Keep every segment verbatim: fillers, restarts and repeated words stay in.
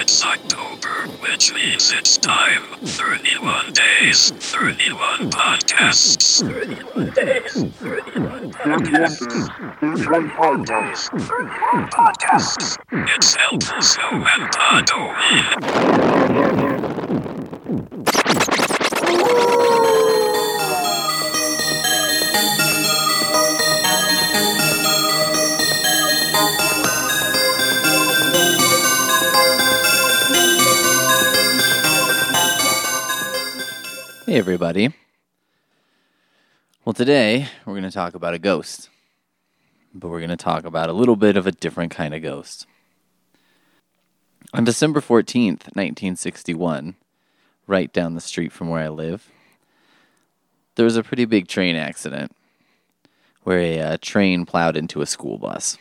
It's October, which means it's time. thirty-one days, thirty-one podcasts. thirty-one days, thirty-one podcasts. thirty-one days, thirty-one podcasts. It's El Pulso and Podoween. Hey everybody. Well, today we're going to talk about a ghost, but we're going to talk about a little bit of a different kind of ghost. On December fourteenth, nineteen sixty-one, right down the street from where I live, there was a pretty big train accident where a uh, train plowed into a school bus.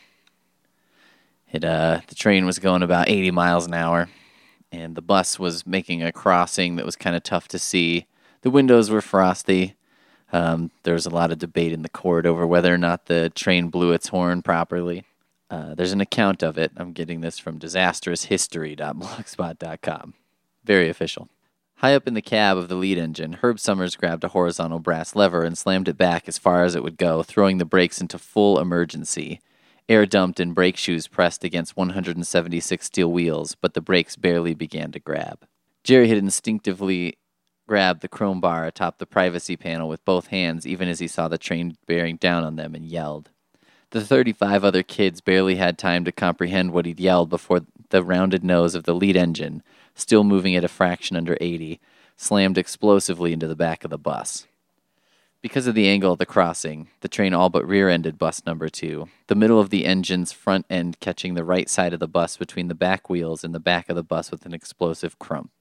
It uh, the train was going about eighty miles an hour, and the bus was making a crossing that was kind of tough to see. The windows were frosty. Um, there was a lot of debate in the court over whether or not the train blew its horn properly. Uh, there's an account of it. I'm getting this from disastrous history dot blogspot dot com. Very official. High up in the cab of the lead engine, Herb Summers grabbed a horizontal brass lever and slammed it back as far as it would go, throwing the brakes into full emergency. Air dumped and brake shoes pressed against one hundred seventy-six steel wheels, but the brakes barely began to grab. Jerry had instinctively grabbed the chrome bar atop the privacy panel with both hands even as he saw the train bearing down on them and yelled. The thirty-five other kids barely had time to comprehend what he'd yelled before the rounded nose of the lead engine, still moving at a fraction under eighty, slammed explosively into the back of the bus. Because of the angle of the crossing, the train all but rear-ended bus number two, the middle of the engine's front end catching the right side of the bus between the back wheels and the back of the bus with an explosive crump.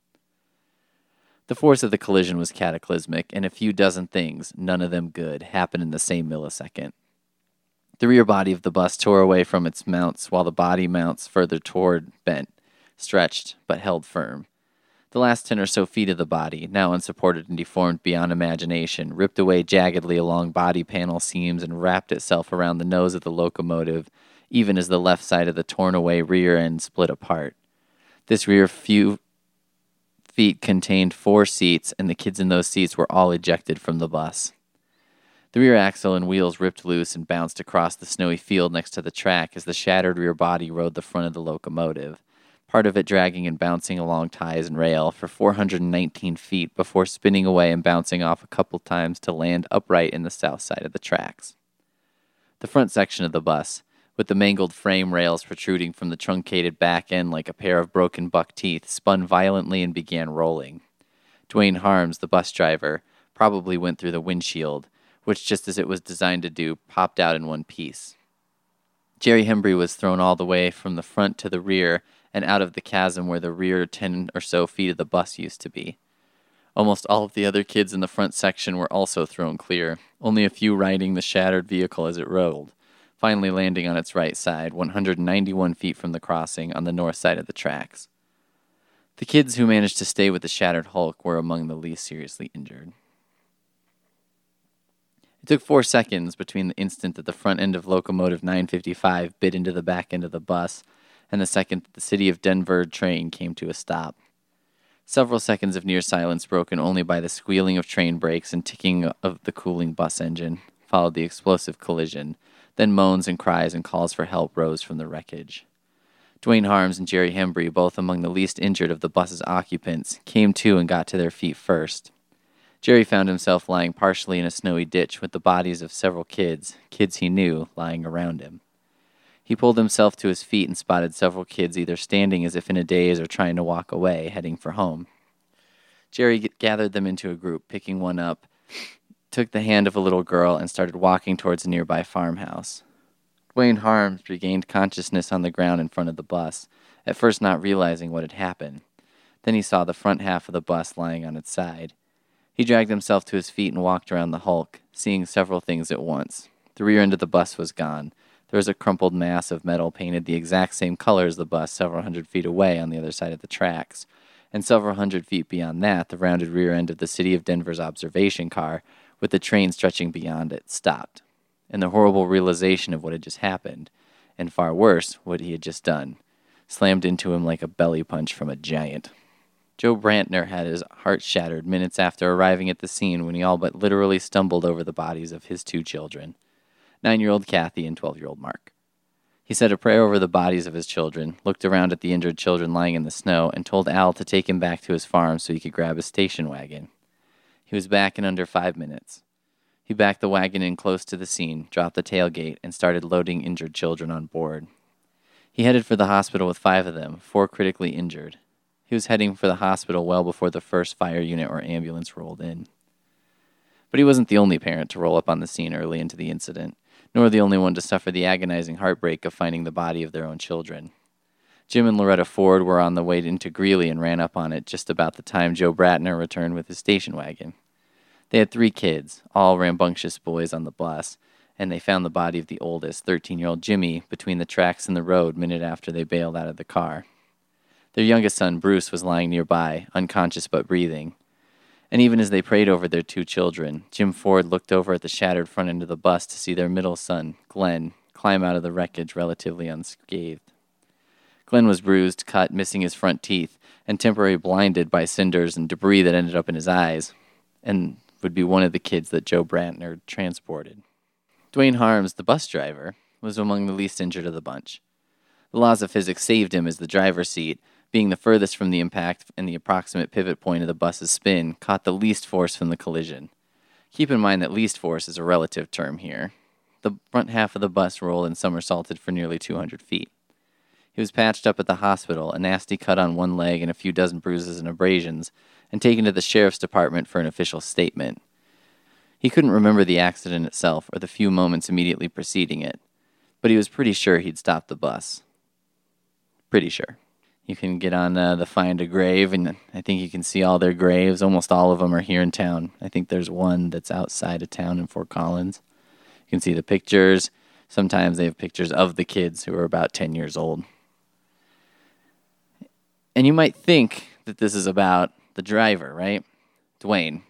The force of the collision was cataclysmic, and a few dozen things, none of them good, happened in the same millisecond. The rear body of the bus tore away from its mounts, while the body mounts further toward bent, stretched, but held firm. The last ten or so feet of the body, now unsupported and deformed beyond imagination, ripped away jaggedly along body panel seams and wrapped itself around the nose of the locomotive, even as the left side of the torn-away rear end split apart. This rear few feet contained four seats, and the kids in those seats were all ejected from the bus. The rear axle and wheels ripped loose and bounced across the snowy field next to the track as the shattered rear body rode the front of the locomotive, part of it dragging and bouncing along ties and rail for four hundred nineteen feet before spinning away and bouncing off a couple times to land upright in the south side of the tracks. The front section of the bus, with the mangled frame rails protruding from the truncated back end like a pair of broken buck teeth, spun violently and began rolling. Dwayne Harms, the bus driver, probably went through the windshield, which, just as it was designed to do, popped out in one piece. Jerry Hembry was thrown all the way from the front to the rear and out of the chasm where the rear ten or so feet of the bus used to be. Almost all of the other kids in the front section were also thrown clear, only a few riding the shattered vehicle as it rolled, finally landing on its right side, one hundred ninety-one feet from the crossing on the north side of the tracks. The kids who managed to stay with the shattered hulk were among the least seriously injured. It took four seconds between the instant that the front end of locomotive nine fifty-five bit into the back end of the bus and the second that the city of Denver train came to a stop. Several seconds of near silence broken only by the squealing of train brakes and ticking of the cooling bus engine, followed the explosive collision. Then moans and cries and calls for help rose from the wreckage. Dwayne Harms and Jerry Hembry, both among the least injured of the bus's occupants, came to and got to their feet first. Jerry found himself lying partially in a snowy ditch with the bodies of several kids, kids he knew, lying around him. He pulled himself to his feet and spotted several kids either standing as if in a daze or trying to walk away, heading for home. Jerry g- gathered them into a group, picking one up, took the hand of a little girl, and started walking towards a nearby farmhouse. Dwayne Harms regained consciousness on the ground in front of the bus, at first not realizing what had happened. Then he saw the front half of the bus lying on its side. He dragged himself to his feet and walked around the hulk, seeing several things at once. The rear end of the bus was gone. There was a crumpled mass of metal painted the exact same color as the bus several hundred feet away on the other side of the tracks. And several hundred feet beyond that, the rounded rear end of the city of Denver's observation car, with the train stretching beyond it, stopped. And the horrible realization of what had just happened, and far worse, what he had just done, slammed into him like a belly punch from a giant. Joe Brantner had his heart shattered minutes after arriving at the scene when he all but literally stumbled over the bodies of his two children, nine-year-old Kathy and twelve-year-old Mark. He said a prayer over the bodies of his children, looked around at the injured children lying in the snow, and told Al to take him back to his farm so he could grab his station wagon. He was back in under five minutes. He backed the wagon in close to the scene, dropped the tailgate, and started loading injured children on board. He headed for the hospital with five of them, four critically injured. He was heading for the hospital well before the first fire unit or ambulance rolled in. But he wasn't the only parent to roll up on the scene early into the incident, nor the only one to suffer the agonizing heartbreak of finding the body of their own children. Jim and Loretta Ford were on the way into Greeley and ran up on it just about the time Joe Brantner returned with his station wagon. They had three kids, all rambunctious boys on the bus, and they found the body of the oldest, thirteen-year-old Jimmy, between the tracks and the road minute after they bailed out of the car. Their youngest son, Bruce, was lying nearby, unconscious but breathing. And even as they prayed over their two children, Jim Ford looked over at the shattered front end of the bus to see their middle son, Glenn, climb out of the wreckage relatively unscathed. Glenn was bruised, cut, missing his front teeth, and temporarily blinded by cinders and debris that ended up in his eyes, and would be one of the kids that Joe Brantner transported. Dwayne Harms, the bus driver, was among the least injured of the bunch. The laws of physics saved him as the driver's seat, being the furthest from the impact and the approximate pivot point of the bus's spin, caught the least force from the collision. Keep in mind that least force is a relative term here. The front half of the bus rolled and somersaulted for nearly two hundred feet. He was patched up at the hospital, a nasty cut on one leg and a few dozen bruises and abrasions, and taken to the sheriff's department for an official statement. He couldn't remember the accident itself or the few moments immediately preceding it, but he was pretty sure he'd stopped the bus. Pretty sure. You can get on uh, the Find a Grave, and I think you can see all their graves. Almost all of them are here in town. I think there's one that's outside of town in Fort Collins. You can see the pictures. Sometimes they have pictures of the kids who are about ten years old. And you might think that this is about the driver, right? Dwayne.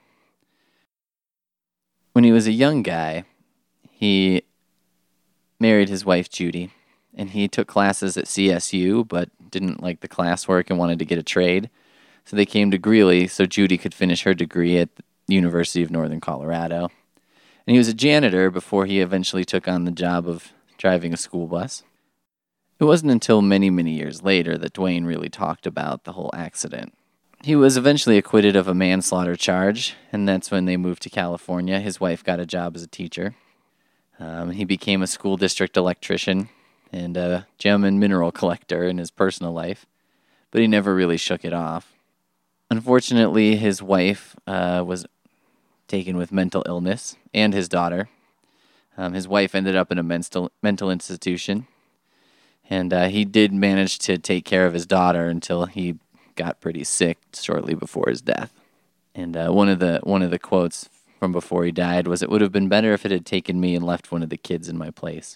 When he was a young guy, he married his wife, Judy, and he took classes at C S U, but didn't like the classwork and wanted to get a trade. So they came to Greeley so Judy could finish her degree at the University of Northern Colorado. And he was a janitor before he eventually took on the job of driving a school bus. It wasn't until many, many years later that Dwayne really talked about the whole accident. He was eventually acquitted of a manslaughter charge, and that's when they moved to California. His wife got a job as a teacher. Um, he became a school district electrician and a gem and mineral collector in his personal life, but he never really shook it off. Unfortunately, his wife uh, was taken with mental illness, and his daughter. Um, his wife ended up in a mental, mental institution, and uh, he did manage to take care of his daughter until he got pretty sick shortly before his death. And uh, one of the one of the quotes from before he died was, "It would have been better if it had taken me and left one of the kids in my place."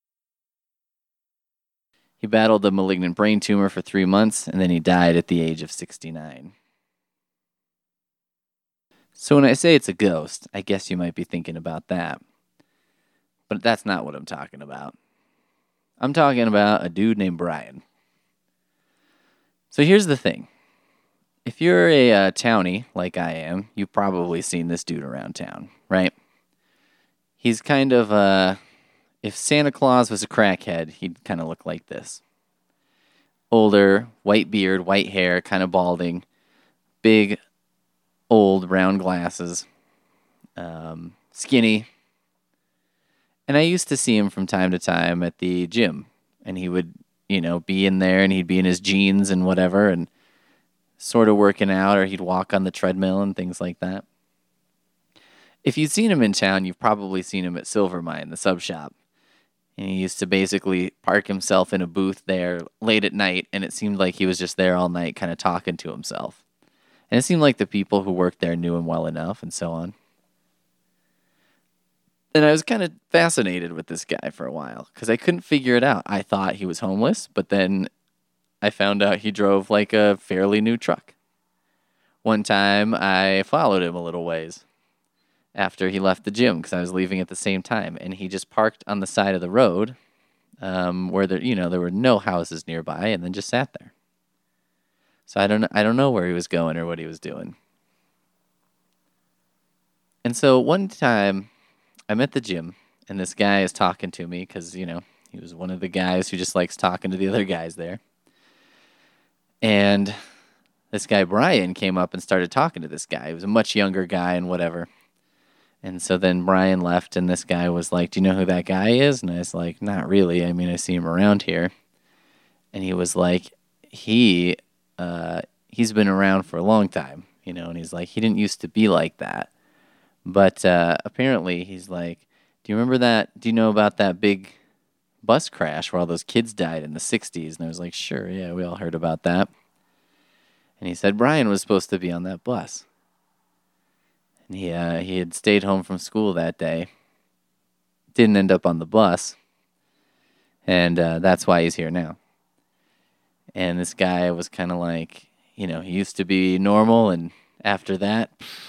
He battled a malignant brain tumor for three months, and then he died at the age of sixty-nine. So when I say it's a ghost, I guess you might be thinking about that. But that's not what I'm talking about. I'm talking about a dude named Brian. So here's the thing. If you're a uh, townie, like I am, you've probably seen this dude around town, right? He's kind of, uh, if Santa Claus was a crackhead, he'd kind of look like this. Older, white beard, white hair, kind of balding, big, old, round glasses, um, skinny. And I used to see him from time to time at the gym, and he would, you know, be in there, and he'd be in his jeans and whatever, and sort of working out, or he'd walk on the treadmill and things like that. If you've seen him in town, you've probably seen him at Silvermine, the sub shop. And he used to basically park himself in a booth there late at night, and it seemed like he was just there all night kind of talking to himself. And it seemed like the people who worked there knew him well enough, and so on. And I was kind of fascinated with this guy for a while, because I couldn't figure it out. I thought he was homeless, but then I found out he drove like a fairly new truck. One time, I followed him a little ways after he left the gym, because I was leaving at the same time, and he just parked on the side of the road um, where there, you know, there were no houses nearby, and then just sat there. So I don't, I don't know where he was going or what he was doing. And so one time, I'm at the gym, and this guy is talking to me because, you know, he was one of the guys who just likes talking to the other guys there. And this guy, Brian, came up and started talking to this guy. He was a much younger guy and whatever. And so then Brian left, and this guy was like, do you know who that guy is? And I was like, not really. I mean, I see him around here. And he was like, he, uh, he's been around for a long time, you know, and he's like, he didn't used to be like that. But uh, apparently he's like, do you remember that? Do you know about that big bus crash where all those kids died in the sixties? And I was like, sure, yeah, we all heard about that. And he said Brian was supposed to be on that bus. And he, uh, he had stayed home from school that day. Didn't end up on the bus. And uh, that's why he's here now. And this guy was kind of like, you know, he used to be normal, and after that,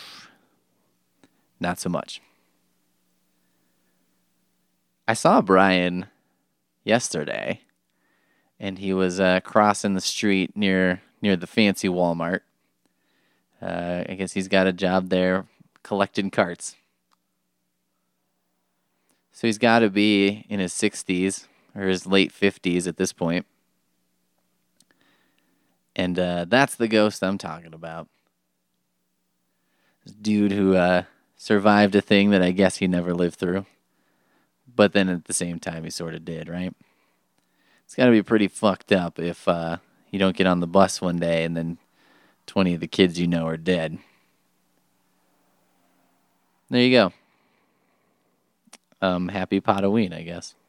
not so much. I saw Brian yesterday, and he was uh, crossing the street near near the fancy Walmart. Uh, I guess he's got a job there collecting carts. So he's got to be in his sixties or his late fifties at this point. And uh, that's the ghost I'm talking about. This dude who uh, survived a thing that I guess he never lived through. But then at the same time, he sort of did, right? It's got to be pretty fucked up if uh, you don't get on the bus one day and then twenty of the kids you know are dead. There you go. Um, happy Potaween, I guess.